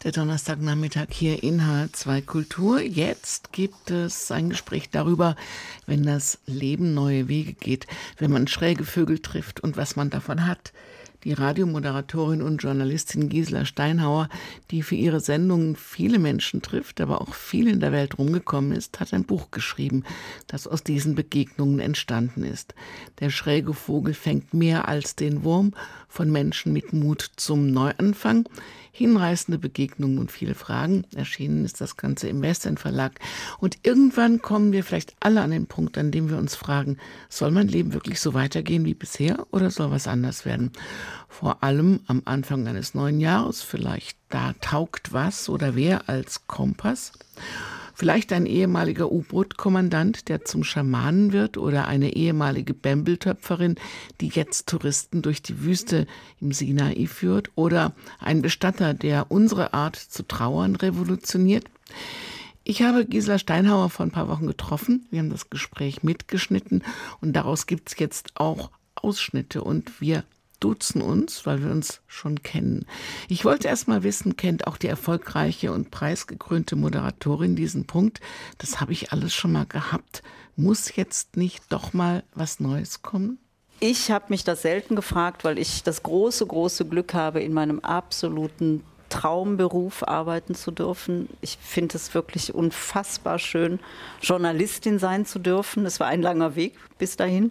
Der Donnerstagnachmittag hier in H2 Kultur. Jetzt gibt es ein Gespräch darüber, wenn das Leben neue Wege geht, wenn man schräge Vögel trifft und was man davon hat. Die Radiomoderatorin und Journalistin Gisela Steinhauer, die für ihre Sendungen viele Menschen trifft, aber auch viel in der Welt rumgekommen ist, hat ein Buch geschrieben, das aus diesen Begegnungen entstanden ist. Der schräge Vogel fängt mehr als den Wurm, von Menschen mit Mut zum Neuanfang. Hinreißende Begegnungen und viele Fragen. Erschienen ist das Ganze im Westend Verlag. Und irgendwann kommen wir vielleicht alle an den Punkt, an dem wir uns fragen, soll mein Leben wirklich so weitergehen wie bisher oder soll was anders werden? Vor allem am Anfang eines neuen Jahres, vielleicht da taugt was oder wer als Kompass. Vielleicht ein ehemaliger U-Boot-Kommandant, der zum Schamanen wird, oder eine ehemalige Bembeltöpferin, die jetzt Touristen durch die Wüste im Sinai führt, oder ein Bestatter, der unsere Art zu trauern revolutioniert. Ich habe Gisela Steinhauer vor ein paar Wochen getroffen. Wir haben das Gespräch mitgeschnitten und daraus gibt es jetzt auch Ausschnitte und wir duzen uns, weil wir uns schon kennen. Ich wollte erst mal wissen, kennt auch die erfolgreiche und preisgekrönte Moderatorin diesen Punkt? Das habe ich alles schon mal gehabt. Muss jetzt nicht doch mal was Neues kommen? Ich habe mich das selten gefragt, weil ich das große Glück habe, in meinem absoluten Traumberuf arbeiten zu dürfen. Ich finde es wirklich unfassbar schön, Journalistin sein zu dürfen. Es war ein langer Weg bis dahin.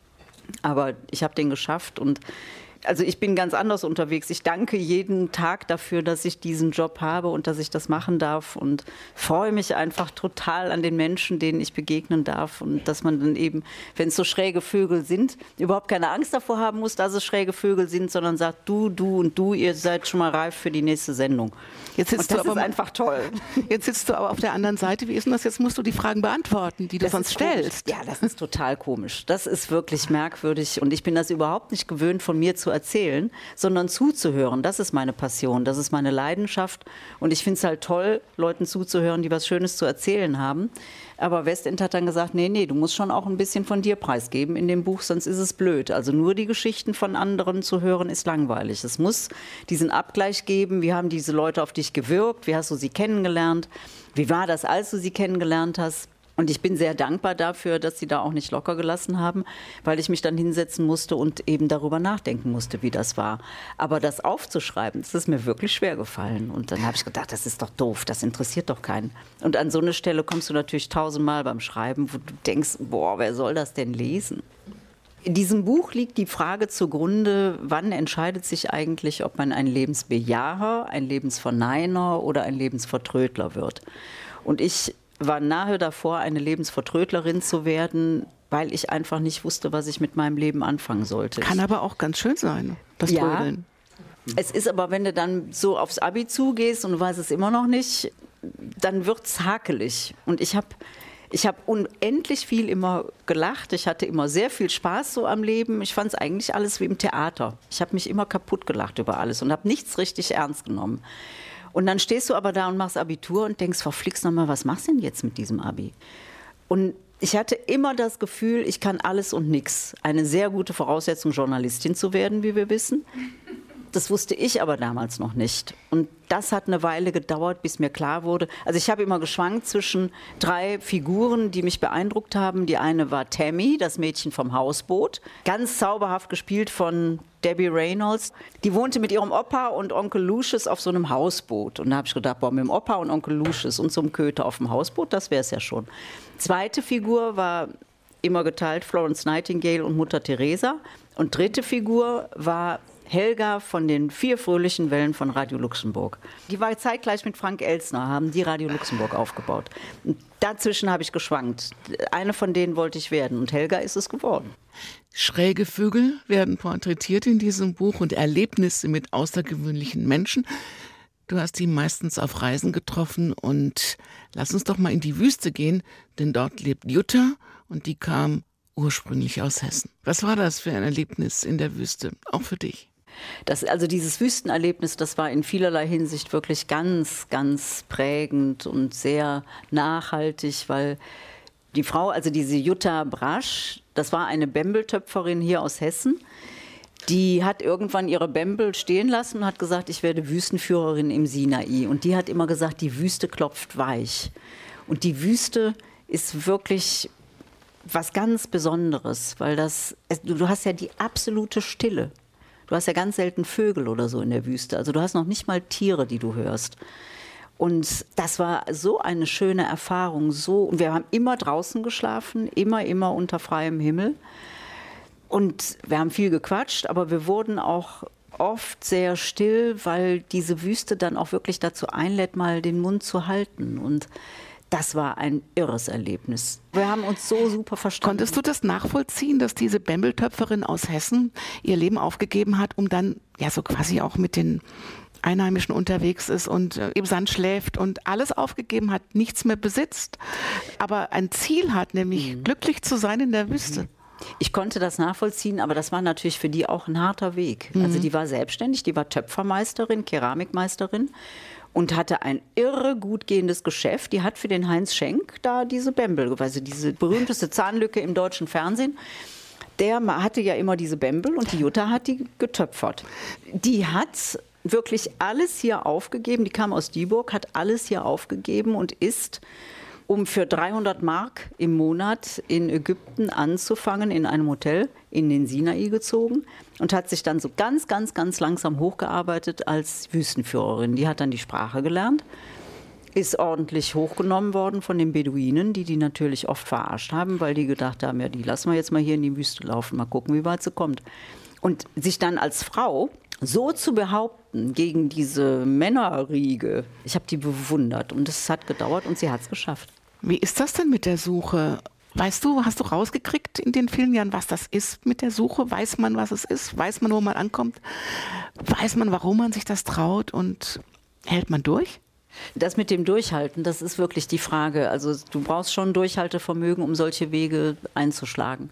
Aber ich habe den geschafft und also ich bin ganz anders unterwegs. Ich danke jeden Tag dafür, dass ich diesen Job habe und dass ich das machen darf und freue mich einfach total an den Menschen, denen ich begegnen darf und dass man dann eben, wenn es so schräge Vögel sind, überhaupt keine Angst davor haben muss, dass es schräge Vögel sind, sondern sagt, du und du, ihr seid schon mal reif für die nächste Sendung. Jetzt sitzt und das ist einfach toll. Jetzt sitzt du aber auf der anderen Seite. Wie ist denn das? Jetzt musst du die Fragen beantworten, die du sonst stellst. Ja, das ist total komisch. Das ist wirklich merkwürdig und ich bin das überhaupt nicht gewöhnt, von mir zu erzählen, sondern zuzuhören. Das ist meine Passion, das ist meine Leidenschaft und ich finde es halt toll, Leuten zuzuhören, die was Schönes zu erzählen haben. Aber Westend hat dann gesagt, nee, du musst schon auch ein bisschen von dir preisgeben in dem Buch, sonst ist es blöd. Also nur die Geschichten von anderen zu hören, ist langweilig. Es muss diesen Abgleich geben, wie haben diese Leute auf dich gewirkt, wie hast du sie kennengelernt, wie war das, als du sie kennengelernt hast. Und ich bin sehr dankbar dafür, dass sie da auch nicht locker gelassen haben, weil ich mich dann hinsetzen musste und eben darüber nachdenken musste, wie das war. Aber das aufzuschreiben, das ist mir wirklich schwer gefallen. Und dann habe ich gedacht, das ist doch doof, das interessiert doch keinen. Und an so eine Stelle kommst du natürlich 1000-mal beim Schreiben, wo du denkst, boah, wer soll das denn lesen? In diesem Buch liegt die Frage zugrunde, wann entscheidet sich eigentlich, ob man ein Lebensbejaher, ein Lebensverneiner oder ein Lebensvertrödler wird. Und ich war nahe davor, eine Lebensvertrödlerin zu werden, weil ich einfach nicht wusste, was ich mit meinem Leben anfangen sollte. Kann aber auch ganz schön sein, das Trödeln. Es ist aber, wenn du dann so aufs Abi zugehst und du weißt es immer noch nicht, dann wird es hakelig. Und ich hab unendlich viel immer gelacht. Ich hatte immer sehr viel Spaß so am Leben. Ich fand es eigentlich alles wie im Theater. Ich habe mich immer kaputt gelacht über alles und habe nichts richtig ernst genommen. Und dann stehst du aber da und machst Abitur und denkst, verflixt nochmal, was machst du denn jetzt mit diesem Abi? Und ich hatte immer das Gefühl, ich kann alles und nichts. Eine sehr gute Voraussetzung, Journalistin zu werden, wie wir wissen. Das wusste ich aber damals noch nicht. Und das hat eine Weile gedauert, bis mir klar wurde. Also ich habe immer geschwankt zwischen 3 Figuren, die mich beeindruckt haben. Die eine war Tammy, das Mädchen vom Hausboot. Ganz zauberhaft gespielt von Debbie Reynolds. Die wohnte mit ihrem Opa und Onkel Lucius auf so einem Hausboot. Und da habe ich gedacht, boah, mit dem Opa und Onkel Lucius und so einem Köter auf dem Hausboot, das wäre es ja schon. Zweite Figur war immer geteilt Florence Nightingale und Mutter Teresa. Und dritte Figur war Helga von den 4 fröhlichen Wellen von Radio Luxemburg. Die war zeitgleich mit Frank Elstner, haben die Radio Luxemburg aufgebaut. Und dazwischen habe ich geschwankt. Eine von denen wollte ich werden und Helga ist es geworden. Schräge Vögel werden porträtiert in diesem Buch und Erlebnisse mit außergewöhnlichen Menschen. Du hast die meistens auf Reisen getroffen und lass uns doch mal in die Wüste gehen, denn dort lebt Jutta und die kam ursprünglich aus Hessen. Was war das für ein Erlebnis in der Wüste, auch für dich? Also dieses Wüstenerlebnis, das war in vielerlei Hinsicht wirklich ganz, ganz prägend und sehr nachhaltig, weil die Frau, also diese Jutta Brasch, das war eine Bembeltöpferin hier aus Hessen, Die hat irgendwann ihre Bembel stehen lassen und hat gesagt, ich werde Wüstenführerin im Sinai. Und die hat immer gesagt, die Wüste klopft weich. Und die Wüste ist wirklich was ganz Besonderes, weil du hast ja die absolute Stille. Du hast ja ganz selten Vögel oder so in der Wüste. Also du hast noch nicht mal Tiere, die du hörst. Und das war so eine schöne Erfahrung. Und wir haben immer draußen geschlafen, immer unter freiem Himmel. Und wir haben viel gequatscht, aber wir wurden auch oft sehr still, weil diese Wüste dann auch wirklich dazu einlädt, mal den Mund zu halten. Und das war ein irres Erlebnis. Wir haben uns so super verstanden. Konntest du das nachvollziehen, dass diese Bembeltöpferin aus Hessen ihr Leben aufgegeben hat, um dann ja so quasi auch mit den Einheimischen unterwegs ist und im Sand schläft und alles aufgegeben hat, nichts mehr besitzt, aber ein Ziel hat, nämlich glücklich zu sein in der Wüste? Ich konnte das nachvollziehen, aber das war natürlich für die auch ein harter Weg. Also die war selbstständig, die war Töpfermeisterin, Keramikmeisterin und hatte ein irre gut gehendes Geschäft. Die hat für den Heinz Schenk da diese Bembel, also diese berühmteste Zahnlücke im deutschen Fernsehen. Der hatte ja immer diese Bembel und die Jutta hat die getöpfert. Die hat wirklich alles hier aufgegeben, die kam aus Dieburg, hat alles hier aufgegeben und ist, um für 300 Mark im Monat in Ägypten anzufangen, in einem Hotel, in den Sinai gezogen und hat sich dann so ganz langsam hochgearbeitet als Wüstenführerin. Die hat dann die Sprache gelernt, ist ordentlich hochgenommen worden von den Beduinen, die natürlich oft verarscht haben, weil die gedacht haben, ja, die lassen wir jetzt mal hier in die Wüste laufen, mal gucken, wie weit sie kommt. Und sich dann als Frau so zu behaupten gegen diese Männerriege, ich habe die bewundert und es hat gedauert und sie hat es geschafft. Wie ist das denn mit der Suche? Weißt du, hast du rausgekriegt in den vielen Jahren, was das ist mit der Suche? Weiß man, was es ist? Weiß man, wo man ankommt? Weiß man, warum man sich das traut und hält man durch? Das mit dem Durchhalten, das ist wirklich die Frage. Also du brauchst schon Durchhaltevermögen, um solche Wege einzuschlagen.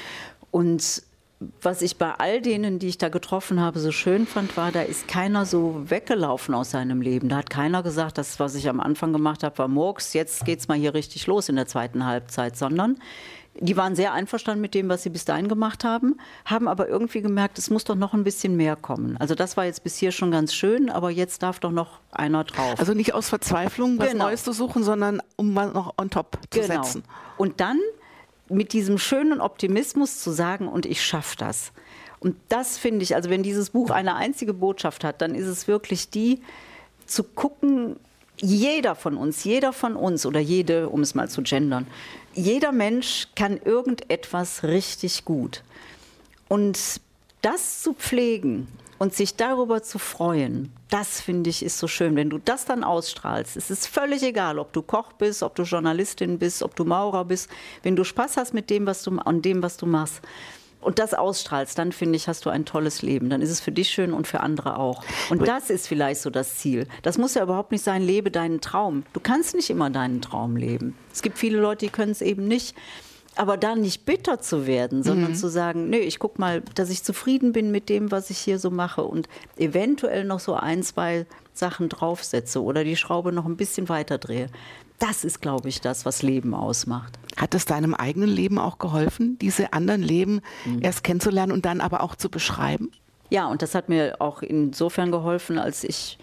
Und was ich bei all denen, die ich da getroffen habe, so schön fand, war, da ist keiner so weggelaufen aus seinem Leben. Da hat keiner gesagt, das, was ich am Anfang gemacht habe, war Murks, jetzt geht's mal hier richtig los in der zweiten Halbzeit, sondern die waren sehr einverstanden mit dem, was sie bis dahin gemacht haben aber irgendwie gemerkt, es muss doch noch ein bisschen mehr kommen. Also das war jetzt bis hier schon ganz schön, aber jetzt darf doch noch einer drauf. Also nicht aus Verzweiflung was Neues zu suchen, sondern um mal noch on top zu setzen. Und dann mit diesem schönen Optimismus zu sagen, und ich schaffe das. Und das finde ich, also wenn dieses Buch eine einzige Botschaft hat, dann ist es wirklich die, zu gucken, jeder von uns oder jede, um es mal zu gendern, jeder Mensch kann irgendetwas richtig gut. Und das zu pflegen und sich darüber zu freuen, das finde ich ist so schön. Wenn du das dann ausstrahlst, es ist völlig egal, ob du Koch bist, ob du Journalistin bist, ob du Maurer bist. Wenn du Spaß hast mit dem, was du machst und das ausstrahlst, dann finde ich, hast du ein tolles Leben. Dann ist es für dich schön und für andere auch. Und das ist vielleicht so das Ziel. Das muss ja überhaupt nicht sein, lebe deinen Traum. Du kannst nicht immer deinen Traum leben. Es gibt viele Leute, die können es eben nicht. Aber da nicht bitter zu werden, sondern zu sagen, nee, ich guck mal, dass ich zufrieden bin mit dem, was ich hier so mache und eventuell noch so 1, 2 Sachen draufsetze oder die Schraube noch ein bisschen weiter drehe. Das ist, glaube ich, das, was Leben ausmacht. Hat es deinem eigenen Leben auch geholfen, diese anderen Leben erst kennenzulernen und dann aber auch zu beschreiben? Ja, und das hat mir auch insofern geholfen, als ich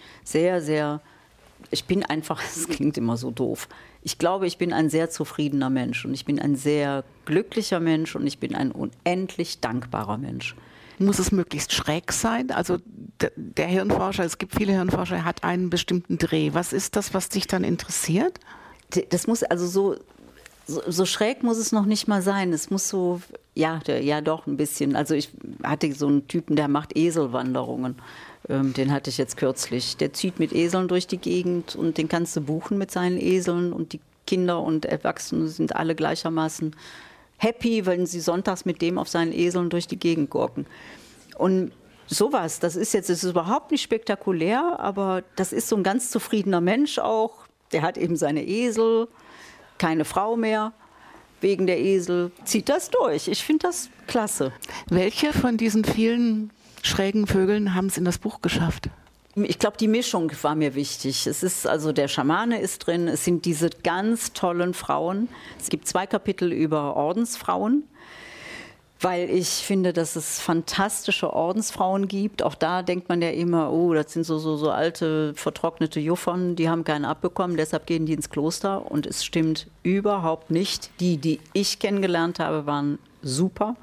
ich bin einfach, es klingt immer so doof, ich glaube, ich bin ein sehr zufriedener Mensch und ich bin ein sehr glücklicher Mensch und ich bin ein unendlich dankbarer Mensch. Muss es möglichst schräg sein? Also der Hirnforscher, es gibt viele Hirnforscher, hat einen bestimmten Dreh. Was ist das, was dich dann interessiert? Das muss also so schräg muss es noch nicht mal sein. Es muss so, ja doch ein bisschen. Also ich hatte so einen Typen, der macht Eselwanderungen. Den hatte ich jetzt kürzlich. Der zieht mit Eseln durch die Gegend und den kannst du buchen mit seinen Eseln und die Kinder und Erwachsene sind alle gleichermaßen happy, wenn sie sonntags mit dem auf seinen Eseln durch die Gegend gurken. Und sowas, das ist überhaupt nicht spektakulär, aber das ist so ein ganz zufriedener Mensch auch. Der hat eben seine Esel, keine Frau mehr. Wegen der Esel zieht das durch. Ich finde das klasse. Welche von diesen vielen schrägen Vögeln haben es in das Buch geschafft? Ich glaube, die Mischung war mir wichtig. Es ist also der Schamane ist drin, es sind diese ganz tollen Frauen. Es gibt 2 Kapitel über Ordensfrauen. weil ich finde, dass es fantastische Ordensfrauen gibt. Auch da denkt man ja immer, oh, das sind so alte, vertrocknete Juffern, die haben keinen abbekommen, deshalb gehen die ins Kloster. Und es stimmt überhaupt nicht. Die ich kennengelernt habe, waren super.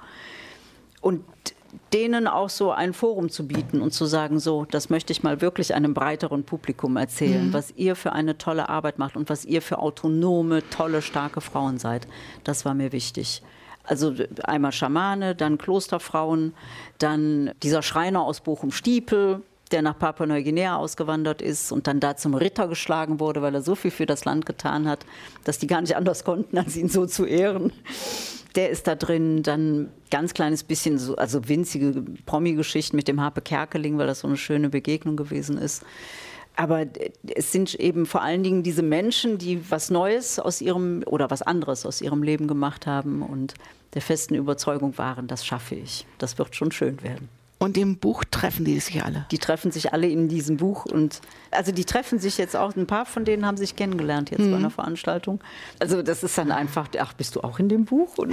Und denen auch so ein Forum zu bieten und zu sagen, so, das möchte ich mal wirklich einem breiteren Publikum erzählen, was ihr für eine tolle Arbeit macht und was ihr für autonome, tolle, starke Frauen seid. Das war mir wichtig. Also einmal Schamane, dann Klosterfrauen, dann dieser Schreiner aus Bochum-Stiepel, der nach Papua-Neuguinea ausgewandert ist und dann da zum Ritter geschlagen wurde, weil er so viel für das Land getan hat, dass die gar nicht anders konnten, als ihn so zu ehren. Der ist da drin, dann ganz kleines bisschen, so, also winzige Promi-Geschichten mit dem Harpe Kerkeling, weil das so eine schöne Begegnung gewesen ist. Aber es sind eben vor allen Dingen diese Menschen, die was Neues aus ihrem oder was anderes aus ihrem Leben gemacht haben und der festen Überzeugung waren, das schaffe ich. Das wird schon schön werden. Und im Buch treffen die sich alle? Die treffen sich alle in diesem Buch. Und also die treffen sich jetzt auch, ein paar von denen haben sich kennengelernt jetzt bei einer Veranstaltung. Also das ist dann einfach, ach, bist du auch in dem Buch? Und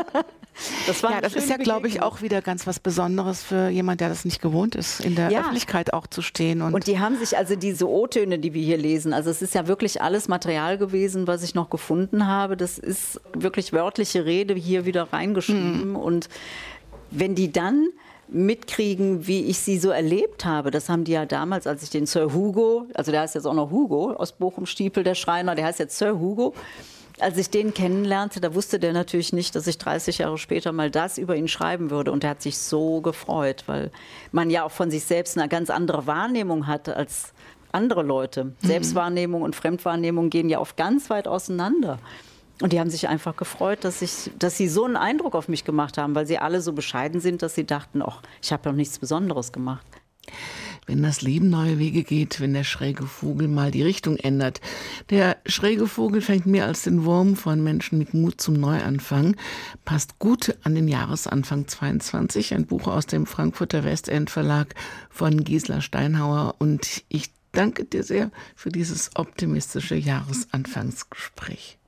das war das ist ja, glaube ich, auch wieder ganz was Besonderes für jemand, der das nicht gewohnt ist, in der Öffentlichkeit auch zu stehen. Und die haben sich, also diese O-Töne, die wir hier lesen, also es ist ja wirklich alles Material gewesen, was ich noch gefunden habe. Das ist wirklich wörtliche Rede hier wieder reingeschrieben. Und wenn die dann mitkriegen, wie ich sie so erlebt habe. Das haben die ja damals, als ich den Sir Hugo, also der heißt jetzt auch noch Hugo aus Bochum-Stiepel, der Schreiner, der heißt jetzt Sir Hugo. Als ich den kennenlernte, da wusste der natürlich nicht, dass ich 30 Jahre später mal das über ihn schreiben würde. Und er hat sich so gefreut, weil man ja auch von sich selbst eine ganz andere Wahrnehmung hat als andere Leute. Selbstwahrnehmung und Fremdwahrnehmung gehen ja oft ganz weit auseinander. Und die haben sich einfach gefreut, dass sie so einen Eindruck auf mich gemacht haben, weil sie alle so bescheiden sind, dass sie dachten, ach, ich habe doch nichts Besonderes gemacht. Wenn das Leben neue Wege geht, wenn der schräge Vogel mal die Richtung ändert. Der schräge Vogel fängt mehr als den Wurm von Menschen mit Mut zum Neuanfang. Passt gut an den Jahresanfang 22. Ein Buch aus dem Frankfurter Westend Verlag von Gisela Steinhauer. Und ich danke dir sehr für dieses optimistische Jahresanfangsgespräch.